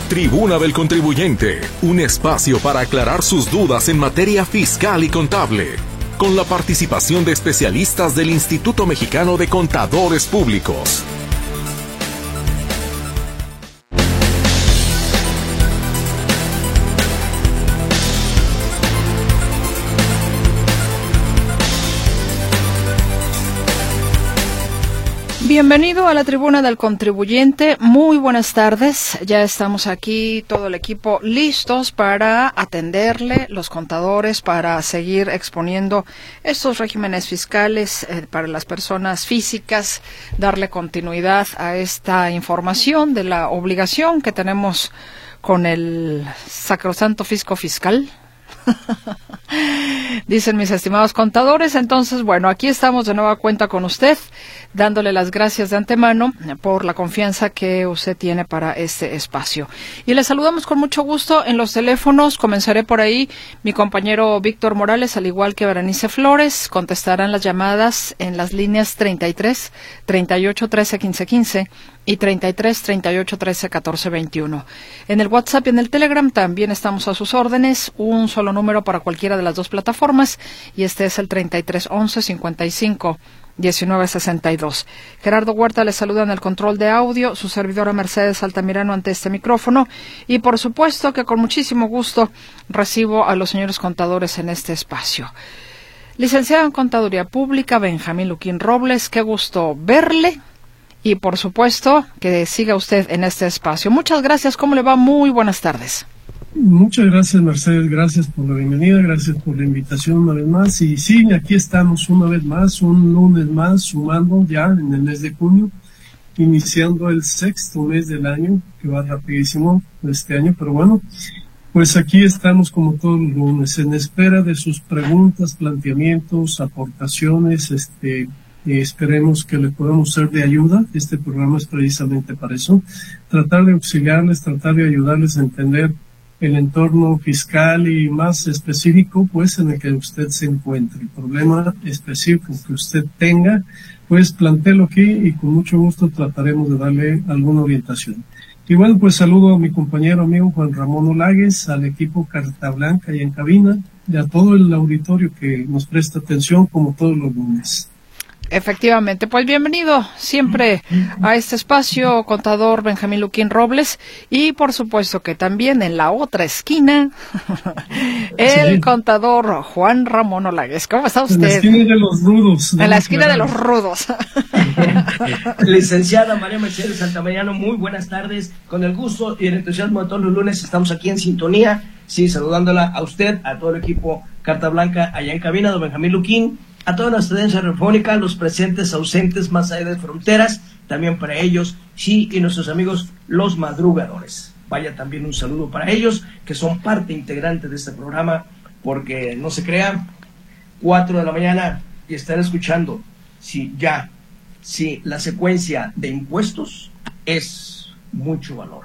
Tribuna del Contribuyente, un espacio para aclarar sus dudas en materia fiscal y contable, con la participación de especialistas del Instituto Mexicano de Contadores Públicos. Bienvenido a la Tribuna del Contribuyente. Muy buenas tardes. Ya estamos aquí, todo el equipo, listos para atenderle, los contadores, para seguir exponiendo estos regímenes fiscales para las personas físicas, darle continuidad a esta información de la obligación que tenemos con el sacrosanto fisco fiscal. Dicen mis estimados contadores. Entonces, bueno, aquí estamos de nueva cuenta con usted, dándole las gracias de antemano por la confianza que usted tiene para este espacio. Y le saludamos con mucho gusto en los teléfonos. Comenzaré por ahí. Mi compañero Víctor Morales, al igual que Berenice Flores, contestarán las llamadas en las líneas 33 38 13 15 15 y 33 38 13 14 21. En el WhatsApp y en el Telegram también estamos a sus órdenes, un solo número para cualquiera de las dos plataformas, y este es el 33 11 55 19 62. Gerardo Huerta les saluda en el control de audio, su servidora Mercedes Altamirano ante este micrófono, y por supuesto que con muchísimo gusto recibo a los señores contadores en este espacio. Licenciado en Contaduría Pública, Benjamín Luquín Robles, qué gusto verle. Y por supuesto que siga usted en este espacio. Muchas gracias. ¿Cómo le va? Muy buenas tardes. Muchas gracias, Mercedes. Gracias por la bienvenida. Gracias por la invitación una vez más. Y sí, aquí estamos una vez más, un lunes más, sumando ya en el mes de junio, iniciando el sexto mes del año, que va rapidísimo este año. Pero bueno, pues aquí estamos como todos los lunes, en espera de sus preguntas, planteamientos, aportaciones, esperemos que le podamos ser de ayuda. Este programa es precisamente para eso, tratar de auxiliarles, tratar de ayudarles a entender el entorno fiscal y más específico, pues, en el que usted se encuentre. El problema específico que usted tenga, pues, plantéelo aquí y con mucho gusto trataremos de darle alguna orientación. Y bueno, pues saludo a mi compañero amigo Juan Ramón Olagues, al equipo Carta Blanca y en cabina, y a todo el auditorio que nos presta atención como todos los lunes. Efectivamente, pues bienvenido siempre a este espacio, contador Benjamín Luquín Robles, y por supuesto que también en la otra esquina, el contador Juan Ramón Olagues. ¿Cómo está usted? En la esquina de los rudos. En la esquina de los rudos. Licenciada María Mercedes Altamirano, muy buenas tardes. Con el gusto y el entusiasmo de todos los lunes estamos aquí en sintonía, sí, saludándola a usted, a todo el equipo Carta Blanca allá en cabina, don Benjamín Luquín, a toda nuestra audiencia radiofónica, los presentes, ausentes, más allá de fronteras, también para ellos, sí, y nuestros amigos los madrugadores. Vaya también un saludo para ellos, que son parte integrante de este programa, porque no se crean, 4 de la mañana y estar escuchando, sí, la secuencia de impuestos es mucho valor.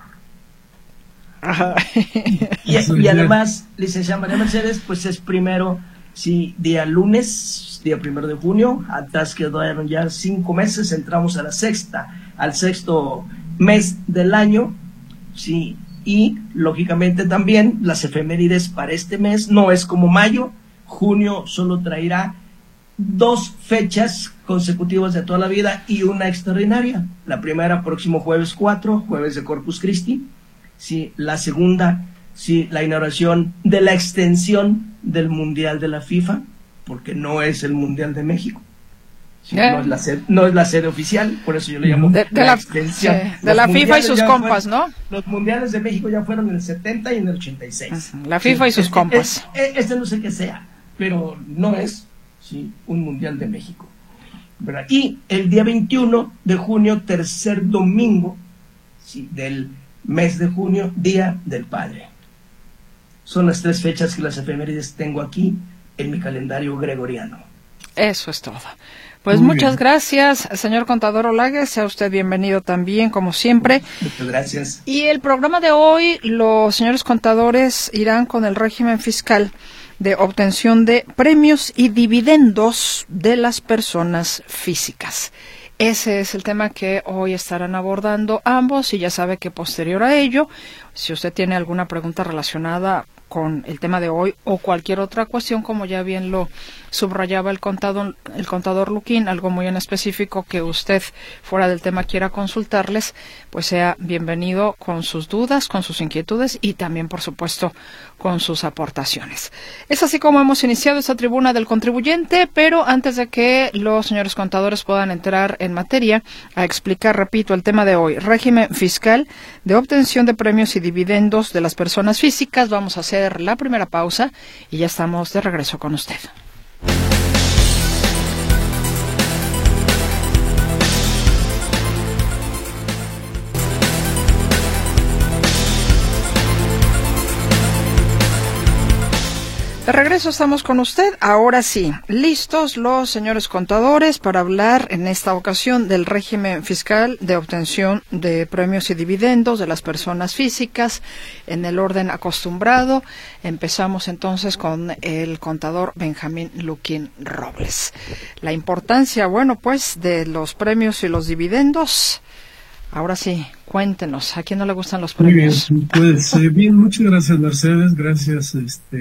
Y además, licenciada María Mercedes, pues es primero, sí, día lunes, día 1 de junio, atrás quedaron ya 5 meses, entramos a al sexto mes del año, sí, y lógicamente también las efemérides para este mes no es como mayo. Junio solo traerá 2 fechas consecutivas de toda la vida y una extraordinaria. La primera, próximo jueves 4, jueves de Corpus Christi, sí, la segunda, sí, la inauguración de la extensión del Mundial de la FIFA, porque no es el Mundial de México, sí, no es la sede oficial, por eso yo le llamo de la extensión. De la FIFA y sus compas, ¿no? Los Mundiales de México ya fueron en el 70 y en el 86. La FIFA y sus compas. Este no sé qué sea, pero no es, sí, un Mundial de México, ¿verdad? Y el día 21 de junio, tercer domingo, sí, del mes de junio, Día del Padre. Son las 3 fechas que las efemérides tengo aquí en mi calendario gregoriano. Eso es todo. Pues muchas gracias, señor contador Olagues. Sea usted bienvenido también, como siempre. Muchas gracias. Y el programa de hoy, los señores contadores irán con el régimen fiscal de obtención de premios y dividendos de las personas físicas. Ese es el tema que hoy estarán abordando ambos, y ya sabe que posterior a ello, si usted tiene alguna pregunta relacionada con el tema de hoy o cualquier otra cuestión, como ya bien lo subrayaba el contador Luquín, algo muy en específico que usted fuera del tema quiera consultarles, pues sea bienvenido con sus dudas, con sus inquietudes y también, por supuesto, con sus aportaciones. Es así como hemos iniciado esta tribuna del contribuyente, pero antes de que los señores contadores puedan entrar en materia a explicar, repito, el tema de hoy, régimen fiscal de obtención de premios y dividendos de las personas físicas, vamos a hacer la primera pausa y ya estamos de regreso con usted. De regreso estamos con usted. Ahora sí, listos los señores contadores para hablar en esta ocasión del régimen fiscal de obtención de premios y dividendos de las personas físicas en el orden acostumbrado. Empezamos entonces con el contador Benjamín Luquín Robles. La importancia, bueno, pues, de los premios y los dividendos. Ahora sí, cuéntenos, ¿a quién no le gustan los premios? Muy bien, pues bien, muchas gracias, Mercedes, gracias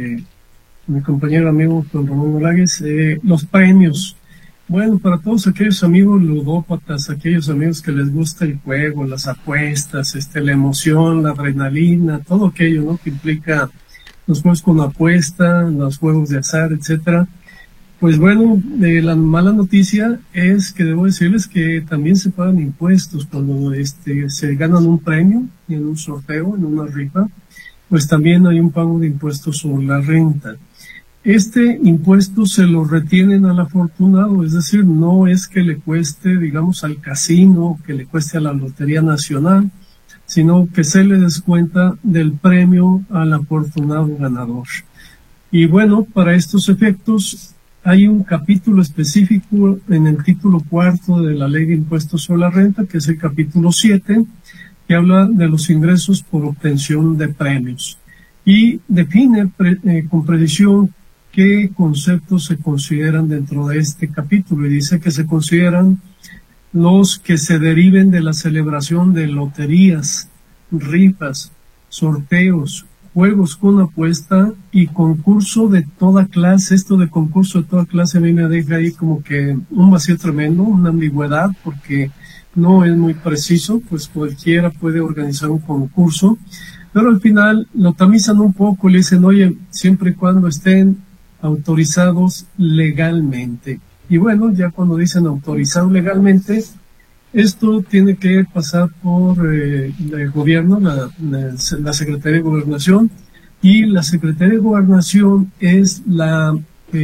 mi compañero amigo don Ramón Olagues. Los premios, bueno, para todos aquellos amigos ludópatas, aquellos amigos que les gusta el juego, las apuestas, la emoción, la adrenalina, todo aquello, ¿no?, que implica los juegos con apuesta, los juegos de azar, etcétera. Pues bueno, la mala noticia es que debo decirles que también se pagan impuestos cuando se ganan un premio en un sorteo, en una rifa, pues también hay un pago de impuestos sobre la renta. Este impuesto se lo retienen al afortunado, es decir, no es que le cueste, digamos, al casino, que le cueste a la Lotería Nacional, sino que se le descuenta del premio al afortunado ganador. Y bueno, para estos efectos hay un capítulo específico en el título 4 de la Ley de Impuestos sobre la Renta, que es el capítulo 7, que habla de los ingresos por obtención de premios y define con precisión qué conceptos se consideran dentro de este capítulo, y dice que se consideran los que se deriven de la celebración de loterías, rifas, sorteos, juegos con apuesta y concurso de toda clase. Esto de concurso de toda clase a mí me deja ahí como que un vacío tremendo, una ambigüedad, porque no es muy preciso, pues cualquiera puede organizar un concurso, pero al final lo tamizan un poco y le dicen, oye, siempre y cuando estén autorizados legalmente. Y bueno, ya cuando dicen autorizado legalmente, esto tiene que pasar por el gobierno, la Secretaría de Gobernación, y la Secretaría de Gobernación es la,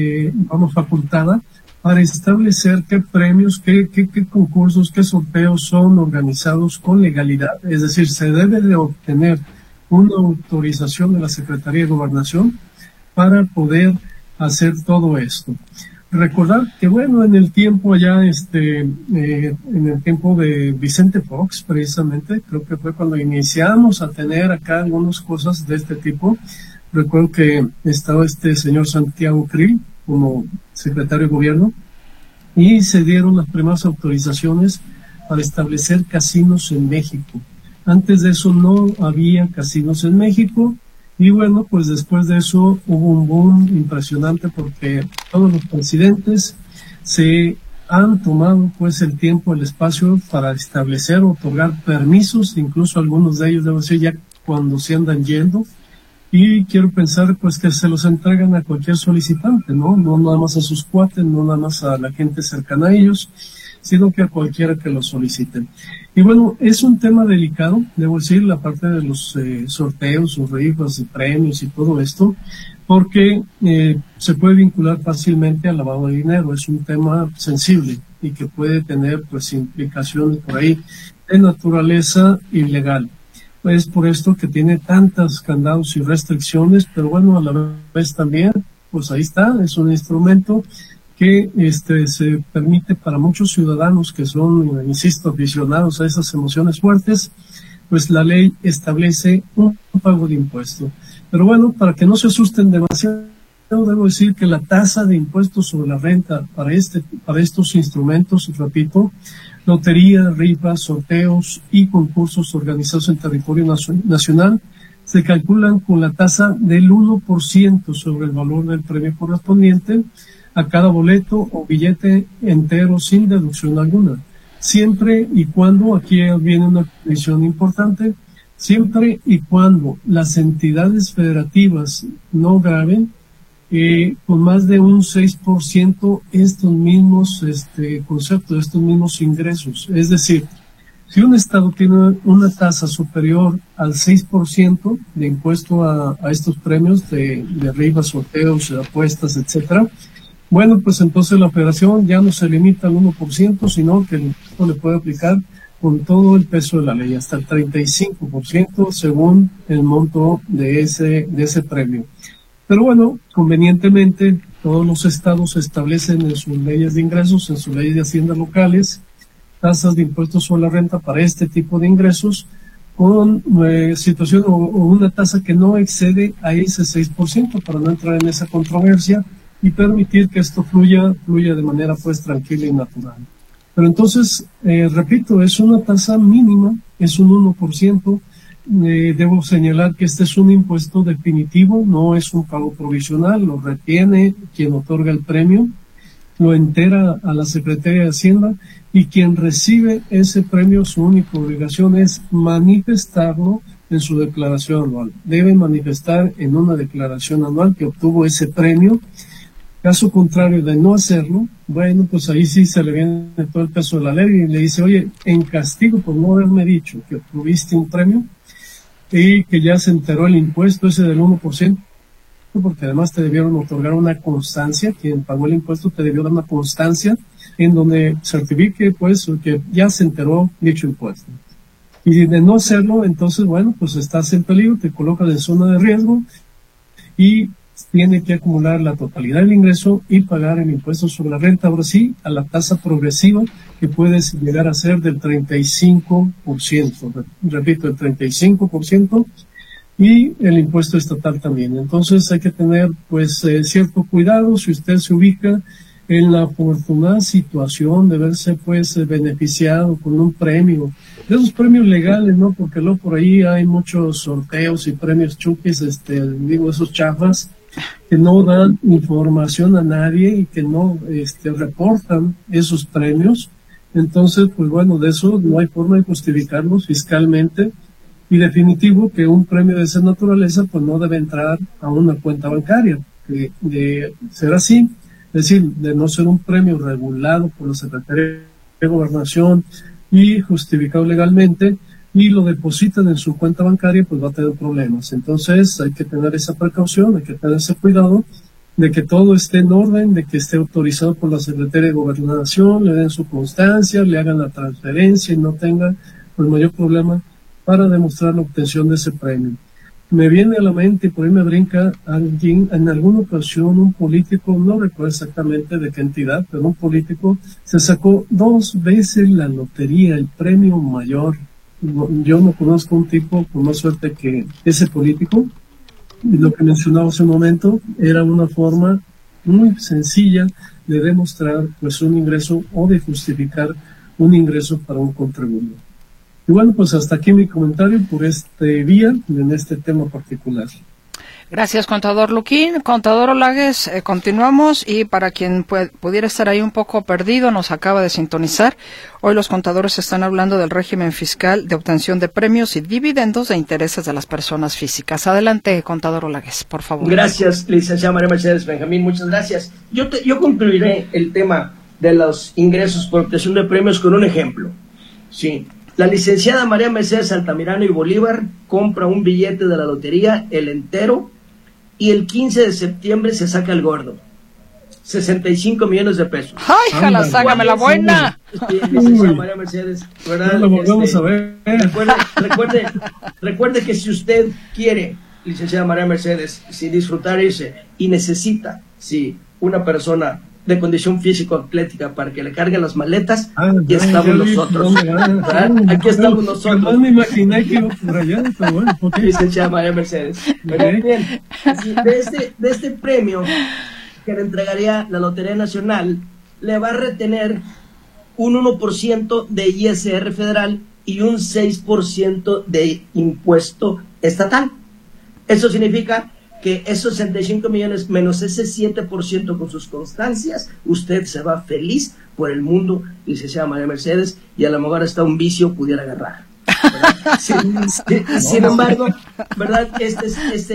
facultada para establecer qué premios, qué concursos, qué sorteos son organizados con legalidad. Es decir, se debe de obtener una autorización de la Secretaría de Gobernación para poder hacer todo esto. Recordar que, bueno, en el tiempo allá, en el tiempo de Vicente Fox, precisamente, creo que fue cuando iniciamos a tener acá algunas cosas de este tipo. Recuerdo que estaba este señor Santiago Krill como secretario de gobierno y se dieron las primeras autorizaciones para establecer casinos en México. Antes de eso no había casinos en México. Y bueno, pues después de eso hubo un boom impresionante porque todos los presidentes se han tomado pues el tiempo, el espacio para establecer, otorgar permisos, incluso algunos de ellos, debo decir, ya cuando se andan yendo. Y quiero pensar pues que se los entregan a cualquier solicitante, ¿no? No nada más a sus cuates, no nada más a la gente cercana a ellos, sino que a cualquiera que lo soliciten. Y bueno, es un tema delicado, debo decir, la parte de los sorteos, sus rifas y premios y todo esto, porque se puede vincular fácilmente al lavado de dinero. Es un tema sensible y que puede tener pues implicaciones por ahí de naturaleza ilegal. Es por esto que tiene tantos candados y restricciones, pero bueno, a la vez también, pues ahí está, es un instrumento que se permite para muchos ciudadanos que son, insisto, aficionados a esas emociones fuertes, pues la ley establece un pago de impuesto. Pero bueno, para que no se asusten demasiado, debo decir que la tasa de impuestos sobre la renta para estos instrumentos, repito, lotería, rifas, sorteos y concursos organizados en territorio nacional se calculan con la tasa del 1% sobre el valor del premio correspondiente a cada boleto o billete entero sin deducción alguna. Siempre y cuando, aquí viene una condición importante, siempre y cuando las entidades federativas no graben con más de un 6% estos mismos conceptos, estos mismos ingresos. Es decir, si un estado tiene una tasa superior al 6% de impuesto a estos premios de rifas, sorteos, apuestas, etcétera, bueno, pues entonces la federación ya no se limita al 1%, sino que el impuesto le puede aplicar con todo el peso de la ley, hasta el 35% según el monto de ese premio. Pero bueno, convenientemente, todos los estados establecen en sus leyes de ingresos, en sus leyes de haciendas locales, tasas de impuestos sobre la renta para este tipo de ingresos, con situación o una tasa que no excede a ese 6%, para no entrar en esa controversia y permitir que esto fluya de manera pues tranquila y natural. Pero entonces, repito, es una tasa mínima, es un 1%. Debo señalar que este es un impuesto definitivo, no es un pago provisional, lo retiene quien otorga el premio, lo entera a la Secretaría de Hacienda, y quien recibe ese premio, su única obligación es manifestarlo en su declaración anual. Debe manifestar en una declaración anual que obtuvo ese premio. Caso contrario de no hacerlo, bueno, pues ahí sí se le viene todo el peso de la ley y le dice, oye, en castigo por no haberme dicho que obtuviste un premio y que ya se enteró el impuesto ese del 1%, porque además te debieron otorgar una constancia, quien pagó el impuesto te debió dar una constancia en donde certifique pues que ya se enteró dicho impuesto. Y de no hacerlo, entonces, bueno, pues estás en peligro, te colocas en zona de riesgo y tiene que acumular la totalidad del ingreso y pagar el impuesto sobre la renta, ahora sí, a la tasa progresiva que puedes llegar a ser del 35%. Repito, el 35%. Y el impuesto estatal también. Entonces hay que tener pues cierto cuidado si usted se ubica en la afortunada situación de verse pues beneficiado con un premio, de esos premios legales, ¿no? Porque luego por ahí hay muchos sorteos y premios chukis, esos chafas, que no dan información a nadie y que no reportan esos premios. Entonces, pues bueno, de eso no hay forma de justificarlos fiscalmente. Y definitivo que un premio de esa naturaleza pues no debe entrar a una cuenta bancaria. De ser así, es decir, de no ser un premio regulado por la Secretaría de Gobernación y justificado legalmente, y lo depositan en su cuenta bancaria, pues va a tener problemas. Entonces hay que tener esa precaución, hay que tener ese cuidado de que todo esté en orden, de que esté autorizado por la Secretaría de Gobernación, le den su constancia, le hagan la transferencia y no tenga pues mayor problema para demostrar la obtención de ese premio. Me viene a la mente, y por ahí me brinca alguien, en alguna ocasión un político, no recuerdo exactamente de qué entidad, pero un político se sacó 2 veces la lotería, el premio mayor. Yo no conozco un tipo con más suerte que ese político, y lo que mencionaba hace un momento era una forma muy sencilla de demostrar pues un ingreso o de justificar un ingreso para un contribuyente. Y bueno, pues hasta aquí mi comentario por este día en este tema particular. Gracias, contador Luquín. Contador Olagues, continuamos, y para quien pudiera estar ahí un poco perdido, nos acaba de sintonizar. Hoy los contadores están hablando del régimen fiscal de obtención de premios y dividendos de intereses de las personas físicas. Adelante, contador Olagues, por favor. Gracias, licenciada María Mercedes Benjamín, muchas gracias. Yo concluiré el tema de los ingresos por obtención de premios con un ejemplo. Sí. La licenciada María Mercedes Altamirano y Bolívar compra un billete de la lotería, el entero, y el 15 de septiembre se saca el gordo. 65 millones de pesos. ¡Ay, jala, sácame la buena! Sí, licenciada María Mercedes, ¿verdad? No lo volvemos a ver. Recuerde que si usted quiere, licenciada María Mercedes, si disfrutar ese y necesita, si una persona de condición físico-atlética para que le carguen las maletas, aquí estamos nosotros. Aquí estamos nosotros. No me imaginé que iba por allá, pero bueno, porque licenciada María Mercedes. Pero bien, de este premio que le entregaría la Lotería Nacional, le va a retener un 1% de ISR federal y un 6% de impuesto estatal. Eso significa que esos 65 millones menos ese 7% con sus constancias, usted se va feliz por el mundo, licenciada María Mercedes, y a lo mejor hasta un vicio pudiera agarrar. Sin embargo, ¿verdad? Este es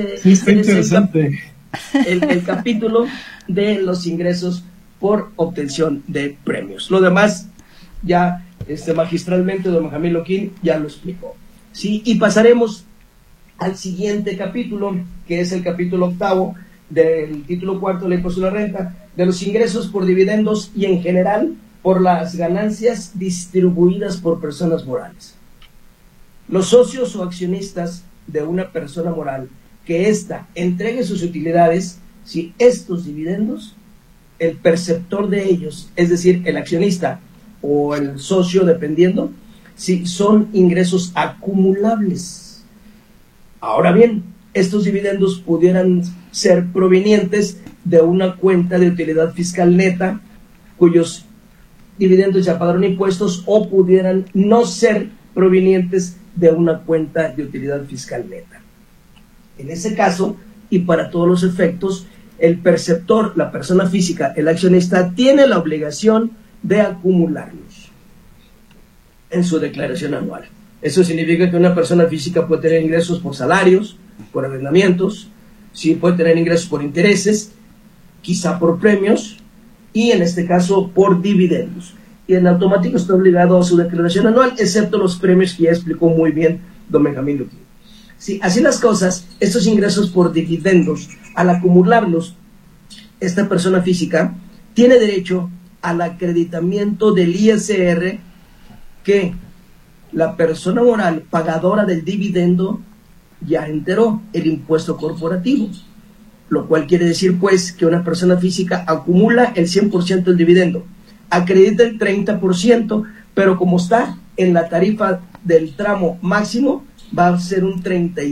el capítulo de los ingresos por obtención de premios. Lo demás ya magistralmente don Benjamín Loquín ya lo explicó. ¿Sí? Y pasaremos al siguiente capítulo, que es el capítulo 8 del título 4 de la impuesto a la renta, de los ingresos por dividendos y en general por las ganancias distribuidas por personas morales. Los socios o accionistas de una persona moral que ésta entregue sus utilidades, si estos dividendos, el perceptor de ellos, es decir, el accionista o el socio, dependiendo, si son ingresos acumulables. Ahora bien, estos dividendos pudieran ser provenientes de una cuenta de utilidad fiscal neta, cuyos dividendos ya pagaron impuestos, o pudieran no ser provenientes de una cuenta de utilidad fiscal neta. En ese caso, y para todos los efectos, el perceptor, la persona física, el accionista, tiene la obligación de acumularlos en su declaración anual. Eso significa que una persona física puede tener ingresos por salarios, por arrendamientos, sí, puede tener ingresos por intereses, quizá por premios, y en este caso por dividendos. Y en automático está obligado a su declaración anual, excepto los premios que ya explicó muy bien don Benjamín Loquín. Sí, así las cosas, estos ingresos por dividendos, al acumularlos, esta persona física tiene derecho al acreditamiento del ISR que la persona moral pagadora del dividendo ya enteró, el impuesto corporativo, lo cual quiere decir pues que una persona física acumula el 100% del dividendo, acredita el 30%, pero como está en la tarifa del tramo máximo, va a ser un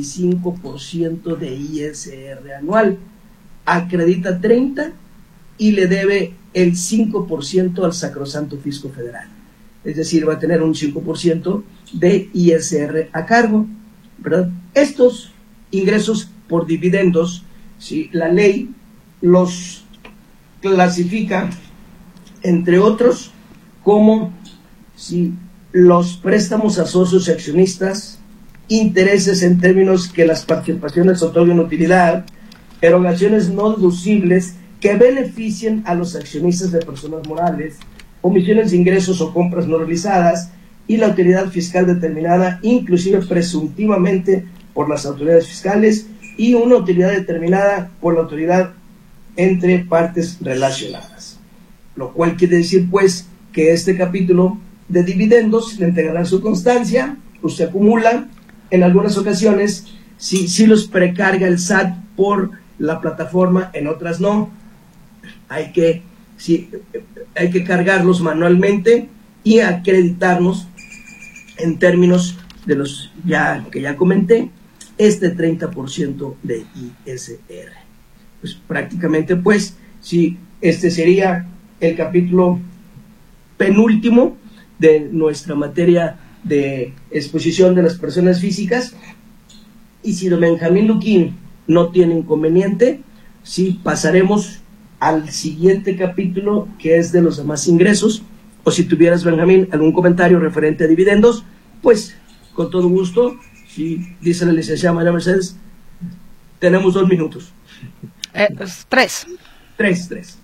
35% de ISR anual, acredita 30% y le debe el 5% al sacrosanto fisco federal. Es decir, va a tener un 5% de ISR a cargo, ¿verdad? Estos ingresos por dividendos, ¿sí? La ley los clasifica, entre otros, como ¿sí? los préstamos a socios y accionistas, intereses en términos que las participaciones otorguen utilidad, erogaciones no deducibles que beneficien a los accionistas de personas morales, omisiones de ingresos o compras no realizadas y la utilidad fiscal determinada, inclusive presuntivamente por las autoridades fiscales, y una utilidad determinada por la autoridad entre partes relacionadas. Lo cual quiere decir, pues, que este capítulo de dividendos le entregarán su constancia, usted acumula, en algunas ocasiones, sí los precarga el SAT por la plataforma, en otras no. Hay que cargarlos manualmente y acreditarnos en términos de los que ya comenté, este 30% de ISR. Pues prácticamente, pues, sí, este sería el capítulo penúltimo de nuestra materia de exposición de las personas físicas. Y si don Benjamín Loquín no tiene inconveniente, sí, pasaremos al siguiente capítulo, que es de los demás ingresos. O si tuvieras, Benjamín, algún comentario referente a dividendos, pues con todo gusto. Si dice la licenciada María Mercedes, tenemos 2 minutos. 3. 3.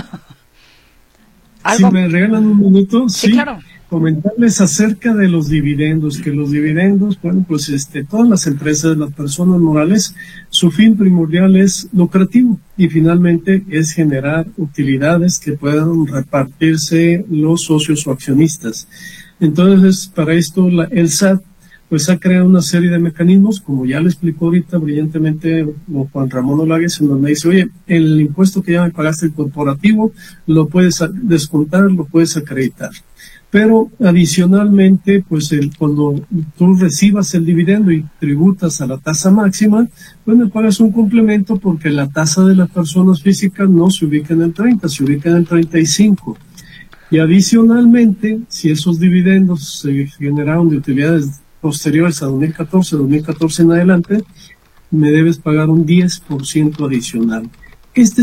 Si me regalan un minuto, sí, claro. Comentarles acerca de los dividendos, que los dividendos, bueno, pues todas las empresas, las personas morales, su fin primordial es lucrativo y finalmente es generar utilidades que puedan repartirse los socios o accionistas. Entonces, para esto el SAT pues ha creado una serie de mecanismos, como ya le explicó ahorita brillantemente Juan Ramón Olagues, en donde dice, oye, el impuesto que ya me pagaste, el corporativo, lo puedes descontar, lo puedes acreditar. Pero adicionalmente, pues cuando tú recibas el dividendo y tributas a la tasa máxima, pues me pagas un complemento porque la tasa de las personas físicas no se ubica en el 30, se ubica en el 35. Y adicionalmente, si esos dividendos se generaron de utilidades posteriores a 2014 en adelante, me debes pagar un 10% adicional. Este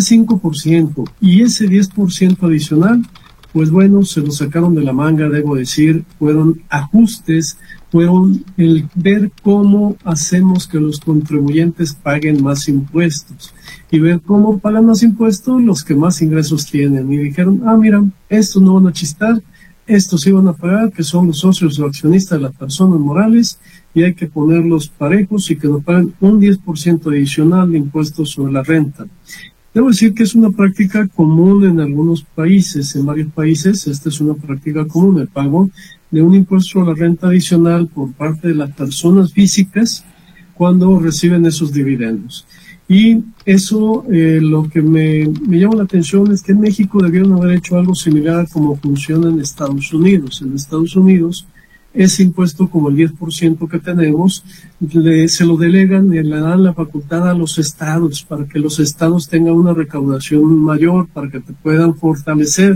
5% y ese 10% adicional, pues bueno, se lo sacaron de la manga, debo decir, fueron ajustes, fueron el ver cómo hacemos que los contribuyentes paguen más impuestos y ver cómo pagan más impuestos los que más ingresos tienen. Y dijeron, mira, estos no van a chistar, estos sí van a pagar, que son los socios o accionistas de las personas morales, y hay que ponerlos parejos y que nos paguen un 10% adicional de impuestos sobre la renta. Debo decir que es una práctica común en algunos países, en varios países. Esta es una práctica común, el pago de un impuesto a la renta adicional por parte de las personas físicas cuando reciben esos dividendos. Y eso, lo que me llama la atención es que en México debieron haber hecho algo similar a como funciona en Estados Unidos. En Estados Unidos, ese impuesto, como el 10% que tenemos, se lo delegan y le dan la facultad a los estados para que los estados tengan una recaudación mayor, para que te puedan fortalecer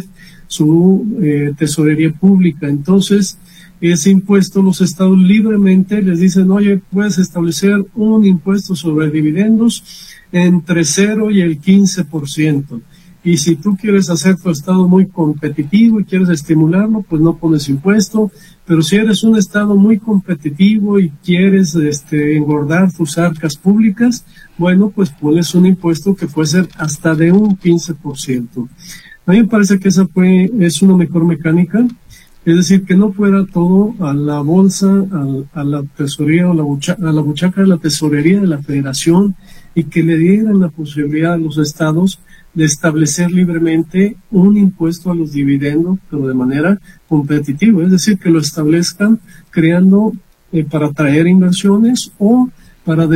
su tesorería pública. Entonces, ese impuesto los estados libremente les dicen, oye, puedes establecer un impuesto sobre dividendos entre 0 y el 15%. Y si tú quieres hacer tu estado muy competitivo y quieres estimularlo, pues no pones impuesto. Pero si eres un estado muy competitivo y quieres engordar tus arcas públicas, bueno, pues pones un impuesto que puede ser hasta de un 15%. A mí me parece que esa es una mejor mecánica. Es decir, que no fuera todo a la bolsa, a la tesorería o a la buchaca de la tesorería de la federación, y que le dieran la posibilidad a los estados de establecer libremente un impuesto a los dividendos, pero de manera competitiva. Es decir, que lo establezcan creando para atraer inversiones o para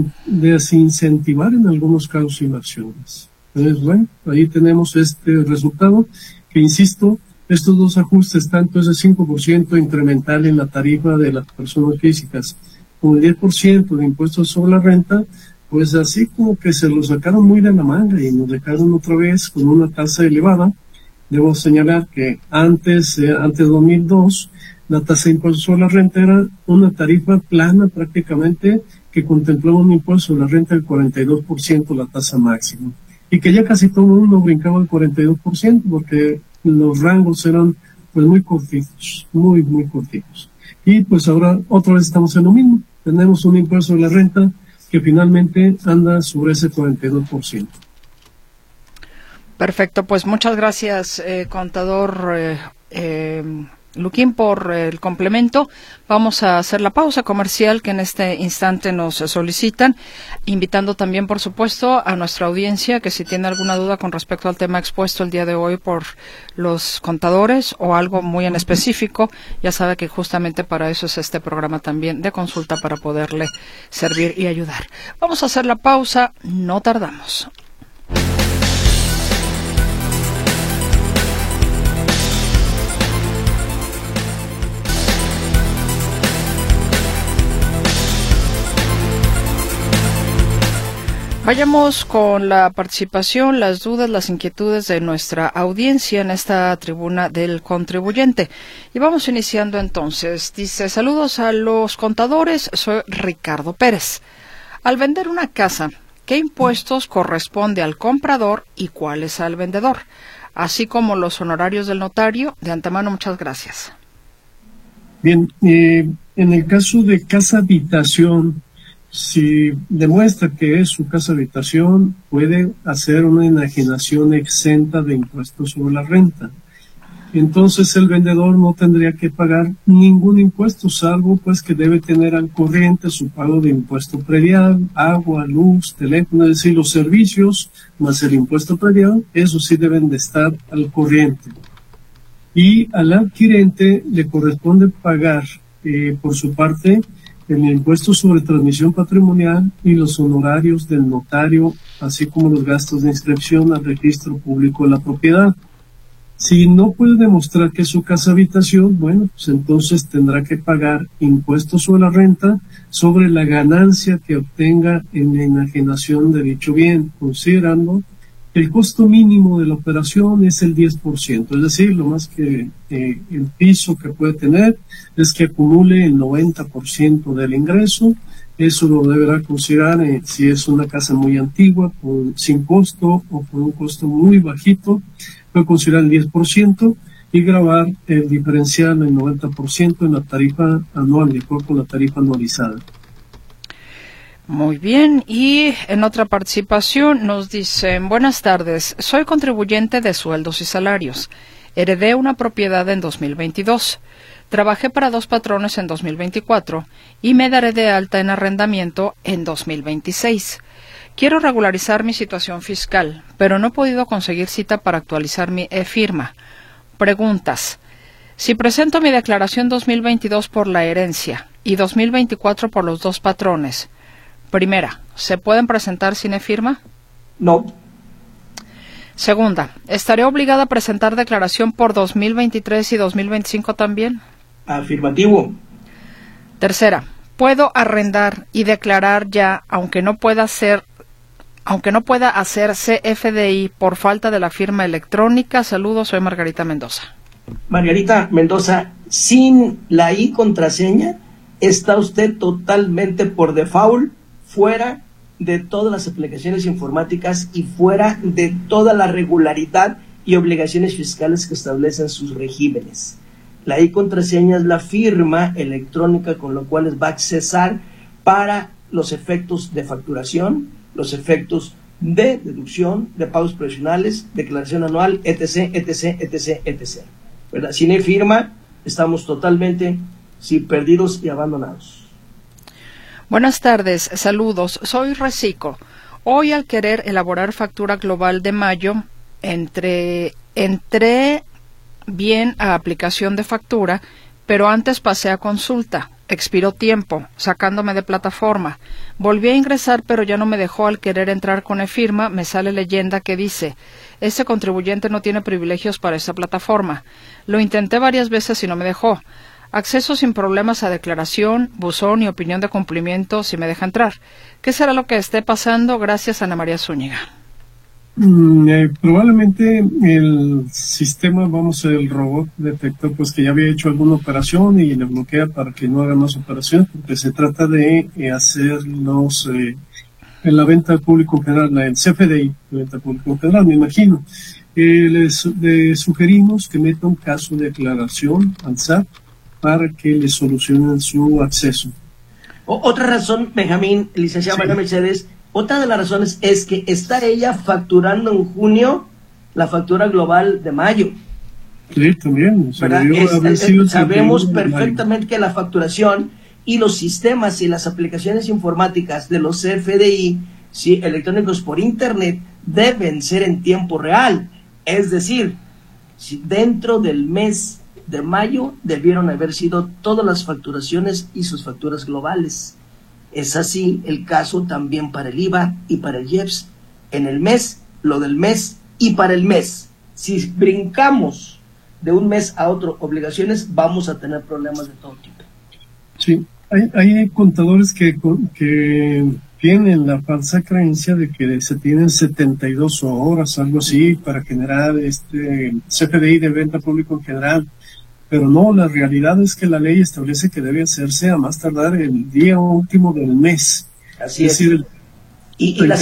desincentivar en algunos casos inversiones. Entonces, bueno, ahí tenemos este resultado que, insisto, estos dos ajustes, tanto ese 5% incremental en la tarifa de las personas físicas como el 10% de impuestos sobre la renta, pues así como que se lo sacaron muy de la manga y nos dejaron otra vez con una tasa elevada. Debo señalar que antes de 2002, la tasa de impuestos sobre la renta era una tarifa plana prácticamente, que contemplaba un impuesto sobre la renta del 42%, la tasa máxima, y que ya casi todo el mundo brincaba el 42% porque los rangos eran pues muy cortitos, muy cortitos. Y pues ahora otra vez estamos en lo mismo. Tenemos un impuesto sobre la renta que finalmente anda sobre ese 42%. Perfecto, pues muchas gracias, contador Luquín, por el complemento. Vamos a hacer la pausa comercial que en este instante nos solicitan, invitando también, por supuesto, a nuestra audiencia que si tiene alguna duda con respecto al tema expuesto el día de hoy por los contadores o algo muy en específico, ya sabe que justamente para eso es este programa también de consulta, para poderle servir y ayudar. Vamos a hacer la pausa, no tardamos. Vayamos con la participación, las dudas, las inquietudes de nuestra audiencia en esta tribuna del contribuyente. Y vamos iniciando entonces. Dice, saludos a los contadores, soy Ricardo Pérez. Al vender una casa, ¿qué impuestos corresponde al comprador y cuáles al vendedor? Así como los honorarios del notario. De antemano, muchas gracias. Bien, en el caso de casa habitación, si demuestra que es su casa habitación, puede hacer una enajenación exenta de impuestos sobre la renta. Entonces el vendedor no tendría que pagar ningún impuesto, salvo pues que debe tener al corriente su pago de impuesto predial, agua, luz, teléfono, es decir, los servicios más el impuesto predial, eso sí deben de estar al corriente. Y al adquirente le corresponde pagar por su parte el impuesto sobre transmisión patrimonial y los honorarios del notario, así como los gastos de inscripción al registro público de la propiedad. Si no puede demostrar que es su casa habitación, bueno, pues entonces tendrá que pagar impuestos sobre la renta sobre la ganancia que obtenga en la enajenación de dicho bien, considerando el costo mínimo de la operación es el 10%, es decir, lo más que el piso que puede tener es que acumule el 90% del ingreso. Eso lo deberá considerar si es una casa muy antigua, sin costo o con un costo muy bajito, puede considerar el 10% y grabar el diferencial del 90% en la tarifa anual, de acuerdo con la tarifa anualizada. Muy bien, y en otra participación nos dicen: buenas tardes, soy contribuyente de sueldos y salarios. Heredé una propiedad en 2022. Trabajé para 2 patrones en 2024 y me daré de alta en arrendamiento en 2026. Quiero regularizar mi situación fiscal, pero no he podido conseguir cita para actualizar mi e-firma. Preguntas: si presento mi declaración 2022 por la herencia y 2024 por los 2 patrones, primera, ¿se pueden presentar sin e-firma? No. Segunda, ¿estaré obligada a presentar declaración por 2023 y 2025 también? Afirmativo. Tercera, ¿puedo arrendar y declarar ya, aunque no pueda hacer CFDI por falta de la firma electrónica? Saludos, soy Margarita Mendoza. Margarita Mendoza, sin la contraseña, está usted totalmente por default fuera de todas las aplicaciones informáticas y fuera de toda la regularidad y obligaciones fiscales que establecen sus regímenes. La contraseña es la firma electrónica con lo cual va a accesar para los efectos de facturación, los efectos de deducción, de pagos provisionales, declaración anual, etc., etc., etc., etc. ¿Verdad? Sin e-firma estamos totalmente perdidos y abandonados. Buenas tardes, saludos, soy Recico. Hoy, al querer elaborar factura global de mayo, entré bien a aplicación de factura, pero antes pasé a consulta. Expiró tiempo, sacándome de plataforma. Volví a ingresar, pero ya no me dejó. Al querer entrar con e-firma, me sale leyenda que dice: este contribuyente no tiene privilegios para esa plataforma. Lo intenté varias veces y no me dejó. Acceso sin problemas a declaración, buzón y opinión de cumplimiento si me deja entrar. ¿Qué será lo que esté pasando? Gracias, Ana María Zúñiga. Probablemente el sistema, el robot detectó pues que ya había hecho alguna operación y le bloquea para que no haga más operaciones, porque se trata de hacer en la venta al público general, el CFDI, la venta al público general, me imagino. Le sugerimos que meta un caso de declaración al SAT para que le solucionen su acceso. Otra razón, Benjamín, licenciada María Mercedes, otra de las razones es que está ella facturando en junio la factura global de mayo. Sí, también. Sabemos perfectamente que la facturación y los sistemas y las aplicaciones informáticas de los CFDI electrónicos por Internet deben ser en tiempo real. Es decir, dentro del mes de mayo debieron haber sido todas las facturaciones y sus facturas globales. Es así el caso también para el IVA y para el IEPS. En el mes, lo del mes y para el mes. Si brincamos de un mes a otro obligaciones, vamos a tener problemas de todo tipo. Sí, hay contadores que tienen la falsa creencia de que se tienen 72 horas, algo así, para generar CFDI de venta público en general. Pero no, la realidad es que la ley establece que debe hacerse a más tardar el día último del mes. Así es. Decir, y las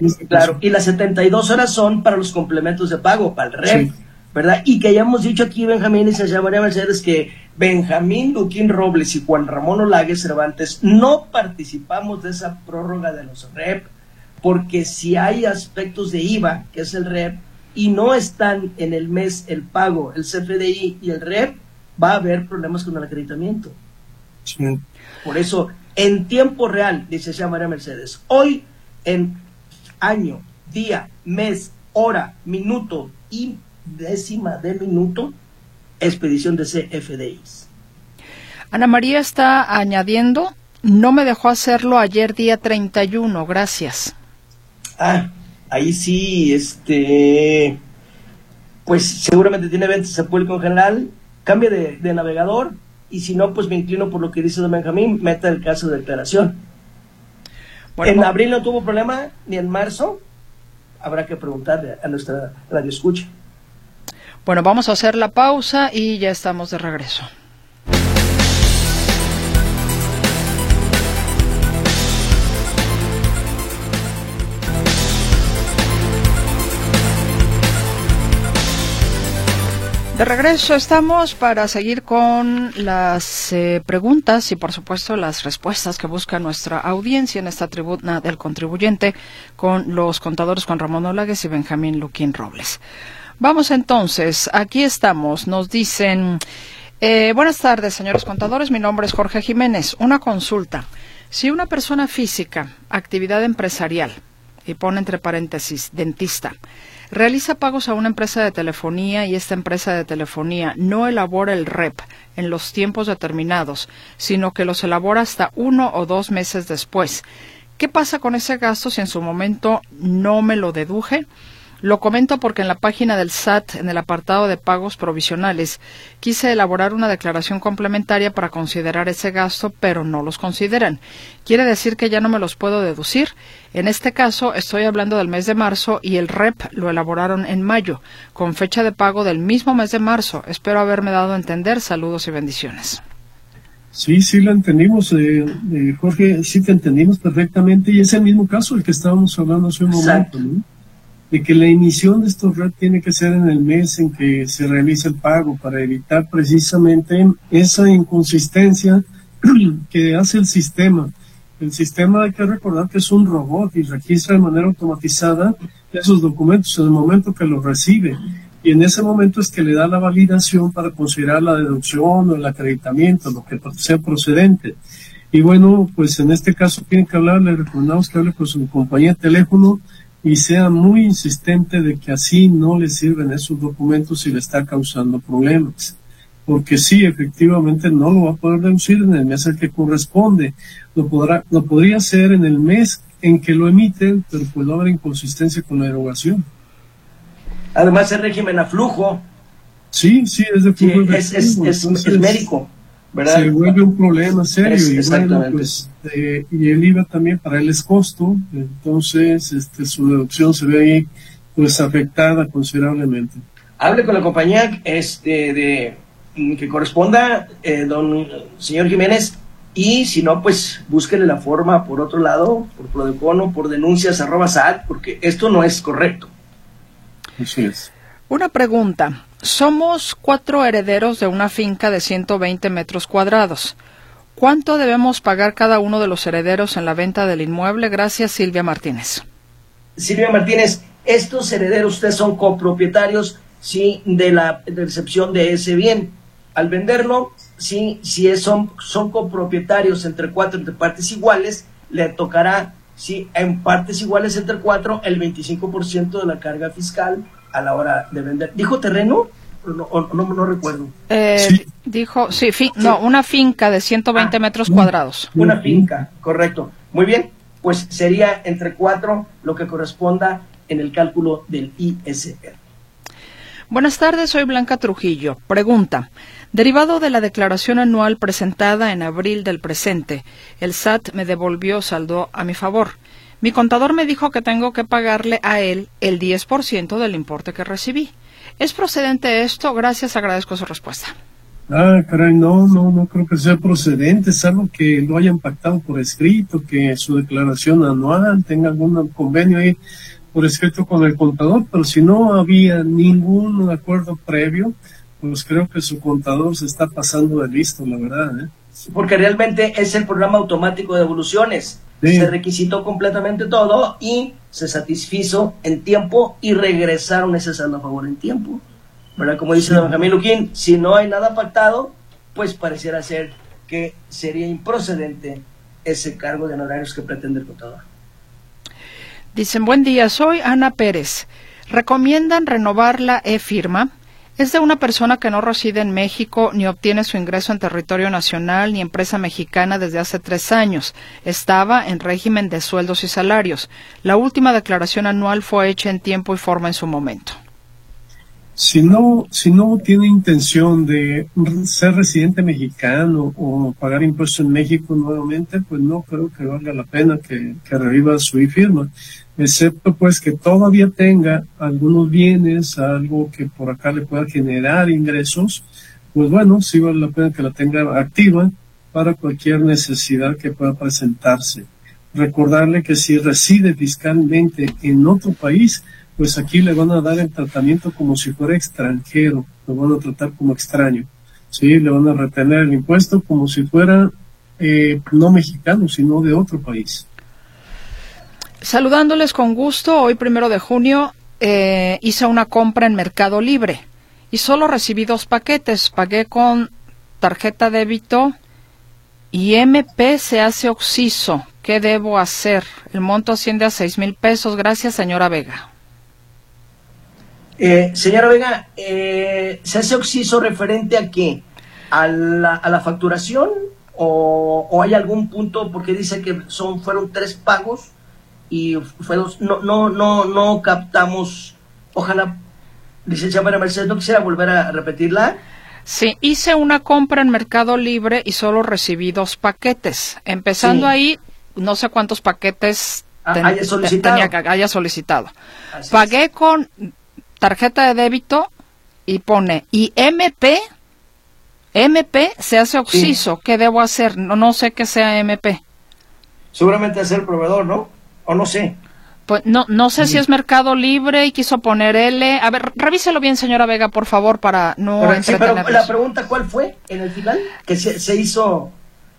72 horas son para los complementos de pago, para el REP, sí, ¿verdad? Y que hayamos dicho aquí, Benjamín y licenciada María Mercedes, que Benjamín Duquín Robles y Juan Ramón Olague Cervantes no participamos de esa prórroga de los REP, porque si hay aspectos de IVA, que es el REP, y no están en el mes el pago, el CFDI y el REP, va a haber problemas con el acreditamiento. Sí. Por eso, en tiempo real, licenciada María Mercedes, hoy en año, día, mes, hora, minuto y décima de minuto, expedición de CFDIs. Ana María está añadiendo: no me dejó hacerlo ayer día 31, gracias. Ahí sí, pues seguramente tiene ventas a público en general, cambia de navegador, y si no, pues me inclino por lo que dice don Benjamín, meta el caso de declaración. Bueno, en abril no tuvo problema, ni en marzo, habrá que preguntarle a nuestra radio escucha. Bueno, vamos a hacer la pausa y ya estamos de regreso. De regreso estamos para seguir con las preguntas y, por supuesto, las respuestas que busca nuestra audiencia en esta tribuna del contribuyente con los contadores Juan Ramón Olagues y Benjamín Luquín Robles. Vamos entonces, aquí estamos, nos dicen, buenas tardes, señores contadores, mi nombre es Jorge Jiménez. Una consulta, si una persona física, actividad empresarial, y pone entre paréntesis, dentista, realiza pagos a una empresa de telefonía y esta empresa de telefonía no elabora el REP en los tiempos determinados, sino que los elabora hasta 1 o 2 meses después. ¿Qué pasa con ese gasto si en su momento no me lo deduje? Lo comento porque en la página del SAT, en el apartado de pagos provisionales, quise elaborar una declaración complementaria para considerar ese gasto, pero no los consideran. ¿Quiere decir que ya no me los puedo deducir? En este caso, estoy hablando del mes de marzo y el REP lo elaboraron en mayo, con fecha de pago del mismo mes de marzo. Espero haberme dado a entender. Saludos y bendiciones. Sí, lo entendimos, Jorge, sí te entendimos perfectamente, y es el mismo caso del que estábamos hablando hace un momento, ¿no? De que la emisión de estos REP tiene que ser en el mes en que se realiza el pago para evitar precisamente esa inconsistencia que hace el sistema. El sistema, hay que recordar que es un robot y registra de manera automatizada esos documentos en el momento que los recibe. Y en ese momento es que le da la validación para considerar la deducción o el acreditamiento, lo que sea procedente. Y bueno, pues en este caso tiene que hablar, le recomendamos que hable con su compañía de teléfono y sea muy insistente de que así no le sirven esos documentos y le está causando problemas. Porque sí, efectivamente no lo va a poder deducir en el mes al que corresponde. Lo podría hacer en el mes en que lo emiten, pero pues no habrá inconsistencia con la erogación. Además el régimen a flujo. Sí, es de flujo. Es médico, ¿verdad? Se vuelve un problema serio. Y bueno, pues, y el IVA también para él es costo, entonces su deducción se ve ahí pues afectada considerablemente. Hable con la compañía que corresponda, don señor Jiménez, y si no, pues búsquele la forma por otro lado, por Prodecon, por denuncias @SAT, porque esto no es correcto. Así es. Una pregunta. Somos 4 herederos de una finca de 120 metros cuadrados. ¿Cuánto debemos pagar cada uno de los herederos en la venta del inmueble? Gracias, Silvia Martínez. Silvia Martínez, estos herederos, ustedes son copropietarios, sí, de la recepción de ese bien. Al venderlo, sí, si son copropietarios entre partes iguales, le tocará, sí, en partes iguales entre 4, el 25% de la carga fiscal a la hora de vender. ¿Dijo terreno? No recuerdo. Sí. Dijo, una finca de 120 metros cuadrados. Una finca, correcto. Muy bien, pues sería entre 4 lo que corresponda en el cálculo del ISR. Buenas tardes, soy Blanca Trujillo. Pregunta. Derivado de la declaración anual presentada en abril del presente, el SAT me devolvió saldo a mi favor. Mi contador me dijo que tengo que pagarle a él el 10% del importe que recibí. ¿Es procedente esto? Gracias, agradezco su respuesta. Caray, no creo que sea procedente, es algo que lo hayan pactado por escrito, que su declaración anual tenga algún convenio ahí por escrito con el contador, pero si no había ningún acuerdo previo, pues creo que su contador se está pasando de listo, la verdad, ¿eh? Porque realmente es el programa automático de devoluciones. Sí. Se requisitó completamente todo y se satisfizo en tiempo y regresaron ese saldo a favor en tiempo, ¿verdad? Como dice don Benjamín Luquín, si no hay nada pactado, pues pareciera ser que sería improcedente ese cargo de honorarios que pretende el contador. Dicen, buen día, soy Ana Pérez. ¿Recomiendan renovar la e-firma? Es de una persona que no reside en México ni obtiene su ingreso en territorio nacional ni empresa mexicana desde hace 3 años. Estaba en régimen de sueldos y salarios. La última declaración anual fue hecha en tiempo y forma en su momento. Si no tiene intención de ser residente mexicano o pagar impuestos en México nuevamente, pues no creo que valga la pena que reviva su firma, excepto pues que todavía tenga algunos bienes, algo que por acá le pueda generar ingresos, pues bueno, sí vale la pena que la tenga activa para cualquier necesidad que pueda presentarse. Recordarle que si reside fiscalmente en otro país, pues aquí le van a dar el tratamiento como si fuera extranjero, lo van a tratar como extraño, ¿sí? Le van a retener el impuesto como si fuera no mexicano, sino de otro país. Saludándoles con gusto, hoy 1 de junio hice una compra en Mercado Libre y solo recibí 2 paquetes, pagué con tarjeta débito y MP se hace occiso. ¿Qué debo hacer? El monto asciende a 6,000 pesos. Gracias, señora Vega. Señora Vega, ¿se hace occiso referente a qué? ¿A la facturación? ¿O hay algún punto? Porque dice que fueron 3 pagos y no captamos. Ojalá, licenciada María Mercedes, ¿no quisiera volver a repetirla? Sí, hice una compra en Mercado Libre y solo recibí 2 paquetes. Empezando ahí, no sé cuántos paquetes haya solicitado. Así Pagué es. con tarjeta de débito y pone, y MP se hace occiso. Sí. ¿Qué debo hacer? No sé qué sea MP. Seguramente es el proveedor, ¿no? O no sé. Pues no sé si es Mercado Libre y quiso poner L. A ver, revíselo bien, señora Vega, por favor, para no entretenernos. Pero la pregunta, ¿cuál fue en el final? Que se hizo...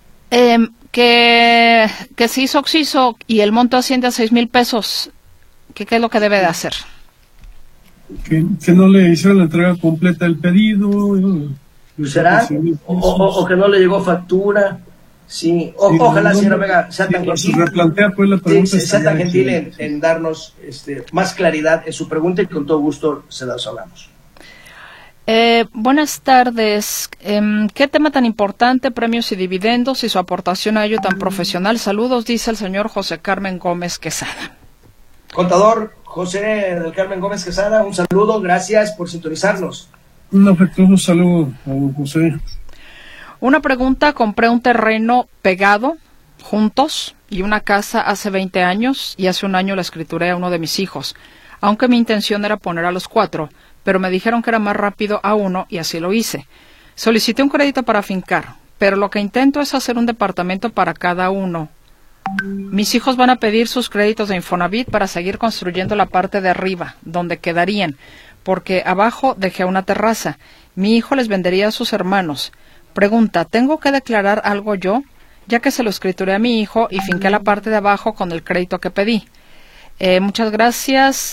Que se hizo occiso y el monto asciende a 6,000 pesos. ¿Qué es lo que debe de hacer? Que no le hicieron la entrega completa del pedido. ¿Será? O que no le llegó factura. Sí, ojalá, señora Vega, sea tan gentil. Replantea pues la pregunta. Sea tan gentil en darnos más claridad en su pregunta y con todo gusto se las hablamos. Buenas tardes. ¿Qué tema tan importante, premios y dividendos y su aportación a ello tan profesional? Saludos, dice el señor José Carmen Gómez Quesada. Contador José del Carmen Gómez Quesada, un saludo, gracias por sintonizarnos. Un afectuoso saludo a José. Una pregunta, compré un terreno pegado, juntos, y una casa hace 20 años, y hace un año la escrituré a uno de mis hijos, aunque mi intención era poner a los 4, pero me dijeron que era más rápido a uno, y así lo hice. Solicité un crédito para fincar, pero lo que intento es hacer un departamento para cada uno. Mis hijos van a pedir sus créditos de Infonavit para seguir construyendo la parte de arriba, donde quedarían, porque abajo dejé una terraza. Mi hijo les vendería a sus hermanos. Pregunta, ¿tengo que declarar algo yo? Ya que se lo escrituré a mi hijo y finqué la parte de abajo con el crédito que pedí. Muchas gracias.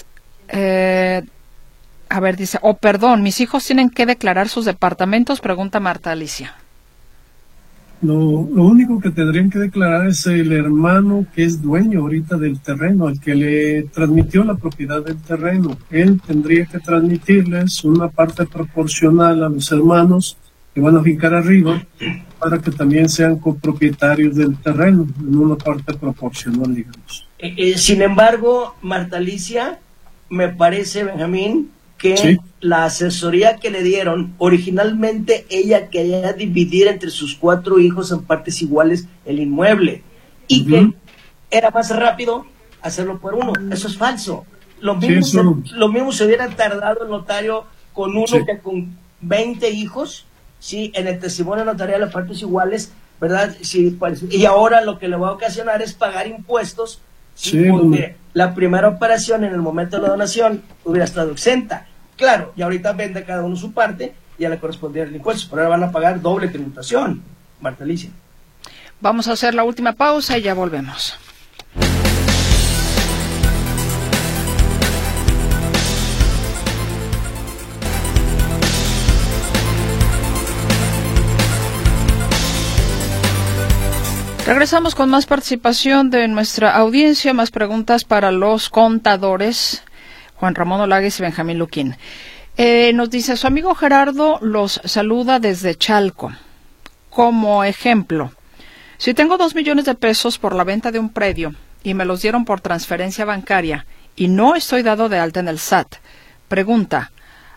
A ver, dice, perdón, ¿mis hijos tienen que declarar sus departamentos? Pregunta Marta Alicia. Lo único que tendrían que declarar es el hermano que es dueño ahorita del terreno, el que le transmitió la propiedad del terreno. Él tendría que transmitirles una parte proporcional a los hermanos que van a fincar arriba para que también sean copropietarios del terreno, en una parte proporcional, digamos. Sin embargo, Marta Alicia, me parece, Benjamín, que ¿sí? La asesoría que le dieron, originalmente ella quería dividir entre sus 4 hijos en partes iguales el inmueble y que era más rápido hacerlo por uno. Eso es falso. Lo mismo se hubiera tardado el notario con uno que con 20 hijos, sí, en el testimonio notarial las partes iguales, ¿verdad? Sí, y ahora lo que le va a ocasionar es pagar impuestos, sí, porque la primera operación en el momento de la donación hubiera estado exenta. Claro, y ahorita vende cada uno su parte, ya le correspondía el impuesto, pero ahora van a pagar doble tributación, Marta Alicia. Vamos a hacer la última pausa y ya volvemos. Regresamos con más participación de nuestra audiencia, más preguntas para los contadores, Juan Ramón Olagues y Benjamín Luquín. Nos dice, su amigo Gerardo los saluda desde Chalco. Como ejemplo, si tengo 2 millones de pesos por la venta de un predio y me los dieron por transferencia bancaria y no estoy dado de alta en el SAT, pregunta,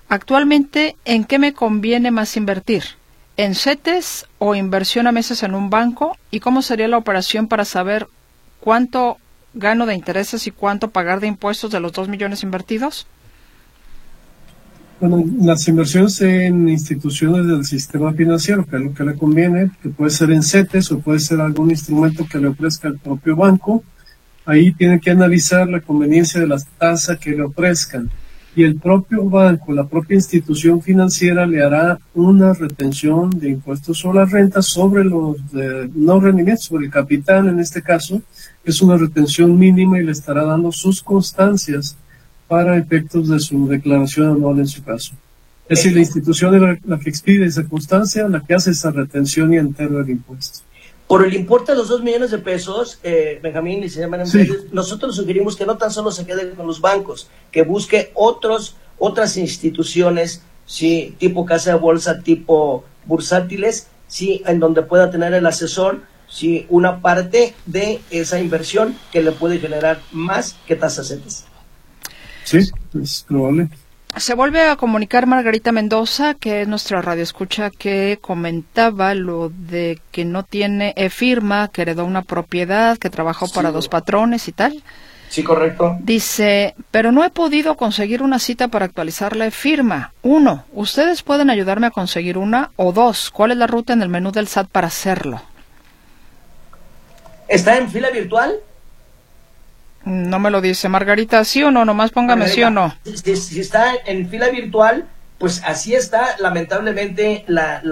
Actualmente, ¿en qué me conviene más invertir? ¿En CETES o inversión a meses en un banco? ¿Y cómo sería la operación para saber cuánto gano de intereses y cuánto pagar de impuestos de los 2 millones invertidos? Bueno, las inversiones en instituciones del sistema financiero, que es lo que le conviene, que puede ser en CETES o puede ser algún instrumento que le ofrezca el propio banco. Ahí tiene que analizar la conveniencia de las tasas que le ofrezcan. Y el propio banco, la propia institución financiera le hará una retención de impuestos sobre la renta sobre los no rendimientos, sobre el capital en este caso, que es una retención mínima y le estará dando sus constancias para efectos de su declaración anual en su caso. Es decir, la institución es la que expide esa constancia, la que hace esa retención y entero el impuesto. Por el importe de los 2 millones de pesos, Benjamín, nosotros sugerimos que no tan solo se quede con los bancos, que busque otras instituciones, sí, tipo casa de bolsa, tipo bursátiles, sí, en donde pueda tener el asesor, sí, una parte de esa inversión que le puede generar más que tasas CETES. Sí, es probable. Se vuelve a comunicar Margarita Mendoza, que es nuestra radioescucha, que comentaba lo de que no tiene firma, que heredó una propiedad, que trabajó para 2 patrones y tal. Sí, correcto. Dice, pero no he podido conseguir una cita para actualizar la firma. 1, ¿ustedes pueden ayudarme a conseguir una? O 2, ¿cuál es la ruta en el menú del SAT para hacerlo? ¿Está en fila virtual? No me lo dice. Margarita, ¿sí o no? Nomás póngame Margarita, sí o no. Si está en fila virtual, pues así está, lamentablemente, la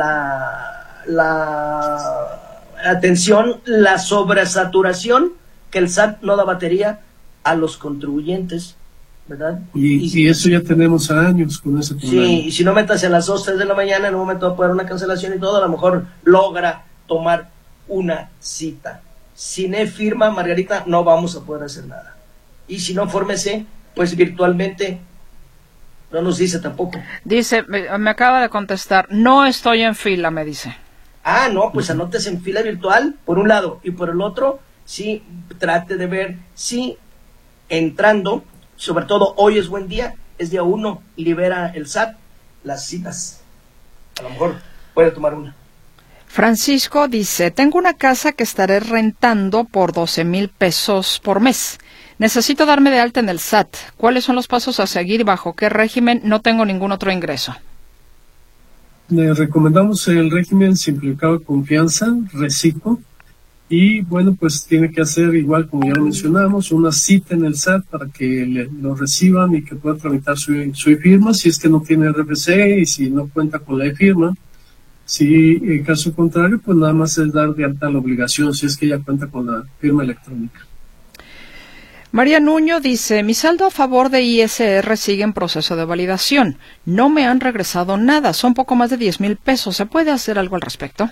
atención, la sobresaturación, que el SAT no da batería a los contribuyentes, ¿verdad? Y eso ya tenemos años con ese problema. Sí, y si no metas a las 2, 3 de la mañana, en un momento va a poder una cancelación y todo, a lo mejor logra tomar una cita. Sin firma, Margarita, no vamos a poder hacer nada. Y si no, fórmese, pues virtualmente, no nos dice tampoco. Dice, me acaba de contestar, no estoy en fila, me dice. Ah, no, pues anótese en fila virtual, por un lado, y por el otro, sí, trate de ver si entrando, sobre todo hoy es buen día, es día 1, libera el SAT las citas. A lo mejor puede tomar una. Francisco dice, tengo una casa que estaré rentando por 12,000 pesos por mes. Necesito darme de alta en el SAT. ¿Cuáles son los pasos a seguir y bajo qué régimen? No tengo ningún otro ingreso. Le recomendamos el régimen simplificado de confianza, Recico, y bueno, pues tiene que hacer igual como ya lo mencionamos, una cita en el SAT para que lo reciban y que pueda tramitar su firma, si es que no tiene RFC y si no cuenta con la firma. Si en caso contrario, pues nada más es dar de alta la obligación, si es que ya cuenta con la firma electrónica. María Nuño dice, mi saldo a favor de ISR sigue en proceso de validación. No me han regresado nada, son poco más de 10,000 pesos. ¿Se puede hacer algo al respecto?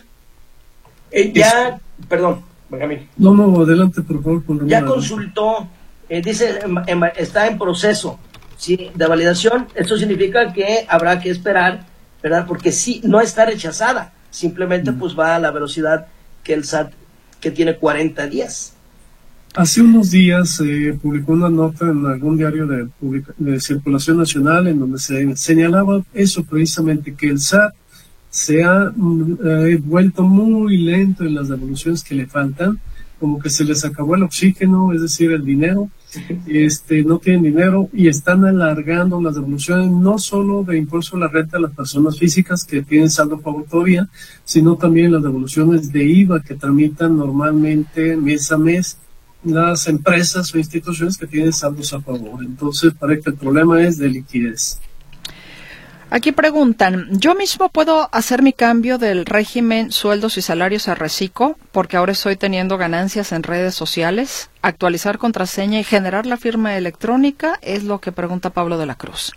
Perdón, Benjamín. No, adelante, por favor. Ya consultó, dice, está en proceso, ¿sí?, de validación. Esto significa que habrá que esperar, ¿verdad? Porque sí, no está rechazada, simplemente pues va a la velocidad que el SAT, que tiene 40 días. Hace unos días se publicó una nota en algún diario de circulación nacional en donde se señalaba eso precisamente, que el SAT se ha vuelto muy lento en las devoluciones que le faltan, como que se les acabó el oxígeno, es decir, el dinero, no tienen dinero y están alargando las devoluciones no solo de impuesto a la renta a las personas físicas que tienen saldo a favor todavía, sino también las devoluciones de IVA que tramitan normalmente mes a mes las empresas o instituciones que tienen saldos a favor. Entonces, parece que el problema es de liquidez. Aquí preguntan, ¿yo mismo puedo hacer mi cambio del régimen sueldos y salarios a Recico? Porque ahora estoy teniendo ganancias en redes sociales. ¿Actualizar contraseña y generar la firma electrónica? Es lo que pregunta Pablo de la Cruz.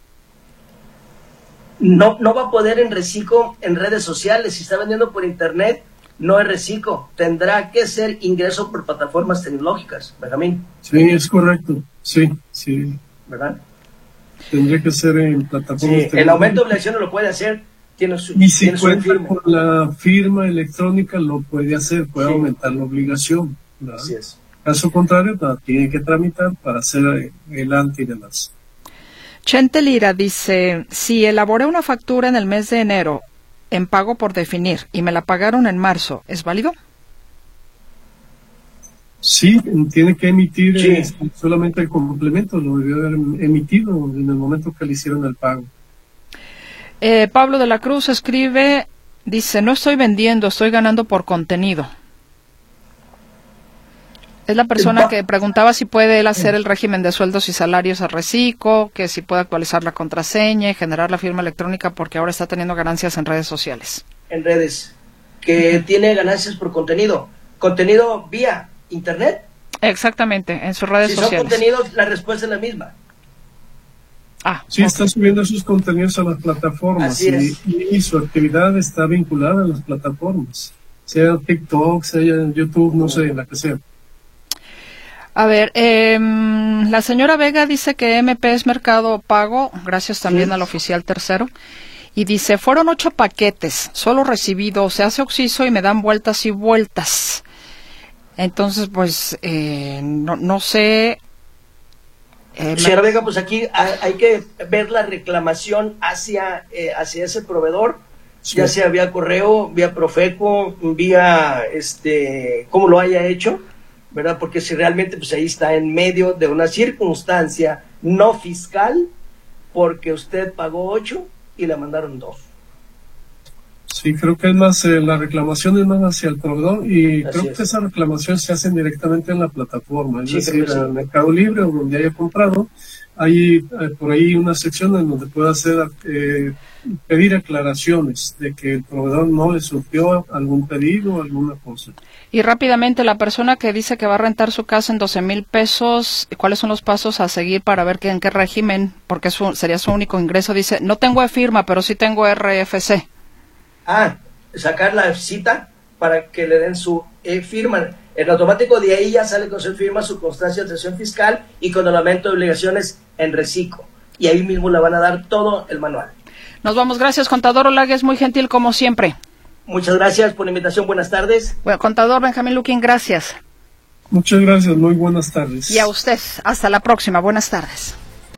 No va a poder en Recico en redes sociales. Si está vendiendo por internet, no es Recico. Tendrá que ser ingreso por plataformas tecnológicas, Benjamín. Sí, es correcto. Sí. ¿Verdad? Tendría que ser en plataformas. Sí, el aumento de obligaciones lo puede hacer. Y si cuenta con la firma electrónica, lo puede hacer, puede aumentar la obligación, ¿verdad? Así es. Caso contrario, tiene que tramitar para hacer el ante y demás. Chente Lira dice, si elaboré una factura en el mes de enero en pago por definir y me la pagaron en marzo, ¿es válido? Sí, tiene que emitir solamente el complemento, lo debió haber emitido en el momento que le hicieron el pago. Pablo de la Cruz escribe, dice, no estoy vendiendo, estoy ganando por contenido. Es la persona que preguntaba si puede él hacer el régimen de sueldos y salarios a Recico, que si puede actualizar la contraseña y generar la firma electrónica porque ahora está teniendo ganancias en redes sociales. En redes, que tiene ganancias por contenido vía internet. Exactamente, en sus redes sociales. Si son contenidos, la respuesta es la misma. Sí, está subiendo sus contenidos a las plataformas y su actividad está vinculada a las plataformas, sea TikTok, sea YouTube, no sé, la que sea. A ver, la señora Vega dice que MP es Mercado Pago, gracias también al oficial tercero, y dice, fueron 8 paquetes, solo recibí 2, se hace oxiso y me dan vueltas y vueltas. Entonces, pues, no sé. Señora Vega, pues aquí hay que ver la reclamación hacia ese proveedor, ya sea vía correo, vía Profeco, vía, cómo lo haya hecho, ¿verdad? Porque si realmente pues ahí está en medio de una circunstancia no fiscal, porque usted pagó 8 y le mandaron 2. Sí, creo que es más, la reclamación es más hacia el proveedor y creo que esa reclamación se hace directamente en la plataforma, es decir, en el Mercado Libre o donde haya comprado, hay por ahí una sección en donde puede hacer pedir aclaraciones de que el proveedor no le surgió algún pedido o alguna cosa. Y rápidamente, la persona que dice que va a rentar su casa en 12,000 pesos, ¿cuáles son los pasos a seguir para ver en qué régimen? Porque sería su único ingreso. Dice, no tengo e-firma, pero sí tengo RFC. Sacar la cita para que le den su e-firma. En automático de ahí ya sale con su firma, su constancia de atención fiscal y con el aumento de obligaciones en Recico. Y ahí mismo le van a dar todo el manual. Nos vamos, gracias, contador Olagues, muy gentil como siempre. Muchas gracias por la invitación, buenas tardes. Bueno, contador Benjamín Luquín, gracias. Muchas gracias, muy buenas tardes. Y a usted, hasta la próxima, buenas tardes.